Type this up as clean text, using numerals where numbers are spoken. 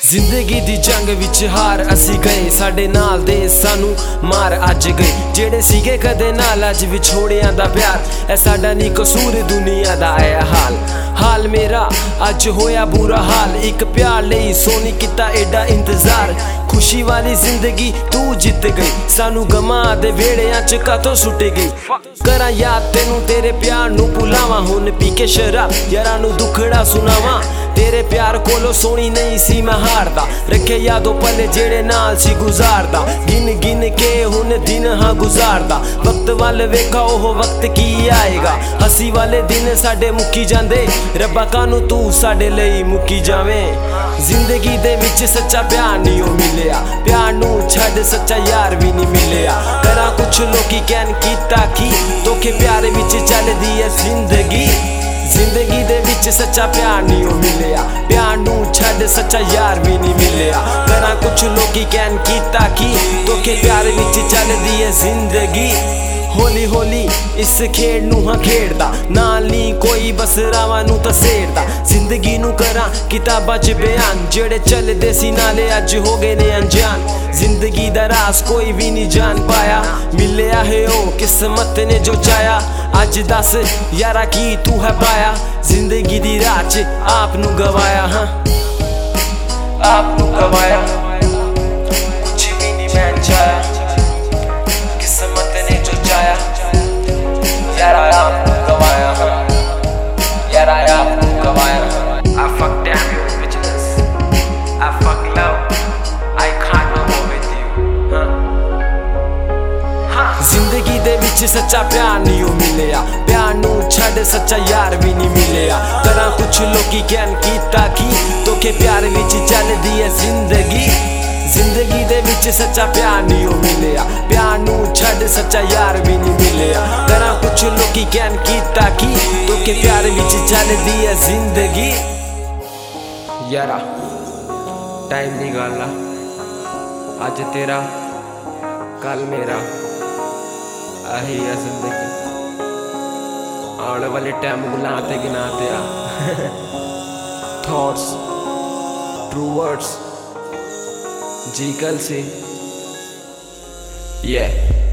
ਜ਼ਿੰਦਗੀ ਦੀ ਜੰਗ ਵਿੱਚ ਹਾਰ ਅਸੀਂ ਗਏ, ਸਾਡੇ ਨਾਲ ਦੇ ਸਾਨੂੰ ਮਾਰ ਅੱਜ ਗਏ। ਜਿਹੜੇ ਸੀਗੇ ਕਦੇ ਨਾਲ ਅੱਜ ਵਿਛੋੜਿਆਂ ਦਾ ਪਿਆਰ, ਇਹ ਸਾਡਾ ਨਹੀਂ ਕਸੂਰ ਦੁਨੀਆ ਦਾ ਇਹ ਹਾਲ ਮੇਰਾ ਅੱਜ ਹੋਇਆ ਬੁਰਾ ਹਾਲ। ਇੱਕ ਪਿਆਰ ਲਈ ਸੋਨੀ ਕੀਤਾ ਐਡਾ ਇੰਤਜ਼ਾਰ, ਖੁਸ਼ੀ ਵਾਲੀ ਜ਼ਿੰਦਗੀ ਤੂੰ ਜਿੱਤ ਗਈ, ਸਾਨੂੰ ਗਮਾਂ ਦੇ ਵੇੜਿਆਂ ਚ ਕਾਤੋਂ ਸੁੱਟ ਗਈ। ਕਰਾਂ ਯਾਦ ਤੈਨੂੰ ਤੇਰੇ ਪਿਆਰ ਨੂੰ ਭੁਲਾਵਾਂ, ਹੁਣ ਪੀ ਕੇ ਸ਼ਰਾਬ ਯਾਰਾਂ ਨੂੰ ਦੁੱਖੜਾ ਸੁਣਾਵਾਂ। ਤੇਰੇ ਪਿਆਰ ਕੋਲੋਂ ਸੋਹਣੀ ਨਹੀਂ ਸੀ ਮੈਂ ਹਾਰਦਾ, ਰੱਖੇ ਯਾਦੋਂ ਪਲ ਜਿਹੜੇ ਨਾਲ ਸੀ ਗੁਜ਼ਾਰਦਾ। ਗਿਣ ਕੇ ਹੁਣ ਦਿਨ ਹਾਂ ਗੁਜ਼ਾਰਦਾ, ਵਕਤ ਵੱਲ ਵੇਖਾ ਉਹ ਵਕਤ ਕੀ ਆਏਗਾ। ਹੱਸੀ ਵਾਲੇ ਦਿਨ ਸਾਡੇ ਮੁੱਕੀ ਜਾਂਦੇ, ਰੱਬਾ ਕਾਨੂੰ ਤੂੰ ਸਾਡੇ ਲਈ ਮੁੱਕੀ ਜਾਵੇਂ। ਜ਼ਿੰਦਗੀ ਦੇ ਵਿੱਚ ਸੱਚਾ ਪਿਆਰ ਨਹੀਂ ਉਹ ਮਿਲਿਆ, ਪਿਆਰ ਨੂੰ ਛੱਡ ਸੱਚਾ ਯਾਰ ਵੀ ਨਹੀਂ ਮਿਲਿਆ। ਕਰਾਂ ਕੁਛ ਲੋਕੀ ਕਹਿਣ ਕੀਤਾ ਕੀ, ਧੋਖੇ ਪਿਆਰ ਵਿੱਚ ਚੱਲਦੀ ਹੈ ਜ਼ਿੰਦਗੀ। ਜ਼ਿੰਦਗੀ ਦੇ ਵਿੱਚ ਸੱਚਾ ਪਿਆਰ ਨਹੀਂ ਉਹ ਮਿਲਿਆ, ਪਿਆਰ ਨੂੰ ਛੱਡ ਸੱਚਾ ਯਾਰ ਵੀ ਨਹੀਂ ਮਿਲਿਆ। ਕਰਾਂ ਕੁਛ ਲੋਕੀ ਕਹਿਣ ਕੀਤਾ ਕੀ, ਧੋਖੇ ਪਿਆਰ ਵਿੱਚ ਚੱਲਦੀ ਹੈ ਜ਼ਿੰਦਗੀ। ਹੌਲੀ ਹੌਲੀ ਇਸ ਖੇਡ ਨੂੰ ਹਾਂ ਖੇਡਦਾ, ਨਾਲ ਨਹੀਂ ਕੋਈ ਬਸ ਰਾਵਾਂ ਨੂੰ ਤਸੇੜਦਾ। ਜ਼ਿੰਦਗੀ ਨੂੰ ਕਰਾਂ ਕਿਤਾਬਾਂ 'ਚ ਬਿਆਨ, ਜਿਹੜੇ ਚੱਲਦੇ ਸੀ ਨਾਲੇ ਅੱਜ ਹੋ ਗਏ ਨੇ ਅਣਜਾਣ। ਜ਼ਿੰਦਗੀ ਦਾ ਰਾਜ਼ ਕੋਈ ਵੀ ਨਹੀਂ ਜਾਣ ਪਾਇਆ, ਮਿਲਿਆ ਹੈ ਉਹ ਕਿਸਮਤ ਨੇ ਜੋ ਚਾਹਿਆ। ਅੱਜ ਦੱਸ ਯਾਰਾ ਕੀ ਤੂੰ ਹੈ ਪਾਇਆ, ਜ਼ਿੰਦਗੀ ਦੀ ਰਾਹ 'ਚ ਆਪ ਨੂੰ ਗਵਾਇਆ। ਹਾਂ ਆਪ ਨੂੰ ਗਵਾਇਆ, ਕੁਛ ਵੀ ਨਹੀਂ ਮੈਂ ਚਾਹਿਆ, ਕਿਸਮਤ ਨੇ ਜੋ ਚਾਹਿਆ। ਯਾਰਾ ਆਪ ਨੂੰ ਗਵਾਇਆ, ਯਾਰਾ ਆਪ ਨੂੰ ਗਵਾਇਆ। I fuck damn you bitches, I fuck love, I can't no more with you। ਜ਼ਿੰਦਗੀ ਦੇ ਵਿੱਚ ਸੱਚਾ ਪਿਆਰ ਨਹੀਂ ਉਹ ਮਿਲਿਆ, ਪਿਆਰ ਨੂੰ ਛੱਡ ਸੱਚਾ ਯਾਰ ਵੀ ਨਹੀਂ ਮਿਲਿਆ। ਕਰਾਂ ਕੁਛ ਲੋਕੀ ਕਹਿਣ ਕੀਤਾ ਕੀ, ਧੋਖੇ ਪਿਆਰ ਵਿੱਚ ਚੱਲਦੀ ਹੈ ਜ਼ਿੰਦਗੀ। ਜ਼ਿੰਦਗੀ ਦੇ ਵਿੱਚ ਸੱਚਾ ਪਿਆਰ ਨਹੀਂ ਉਹ ਮਿਲਿਆ, ਪਿਆਰ ਨੂੰ ਛੱਡ ਸੱਚਾ ਯਾਰ ਵੀ ਨਹੀਂ ਮਿਲਿਆ। ਕਰਾਂ ਕੁਛ ਲੋਕੀ ਕਹਿਣ ਕੀਤਾ ਕੀ, ਧੋਖੇ ਪਿਆਰ ਵਿੱਚ ਚੱਲਦੀ ਹੈ ਜ਼ਿੰਦਗੀ। ਯਾਰਾ ਟਾਈਮ ਦੀ ਗੱਲ ਆ, ਅੱਜ ਤੇਰਾ ਕੱਲ ਮੇਰਾ, ਆਹੀ ਆ ਜ਼ਿੰਦਗੀ। ਆਉਣ ਵਾਲੇ ਟਾਈਮ ਗੁਲਾਂ ਤੇ ਗਿਨਾ ਤੇ ਆ। ਥਾਟਸ ਟਰੂ ਵਰਡਸ जी कल से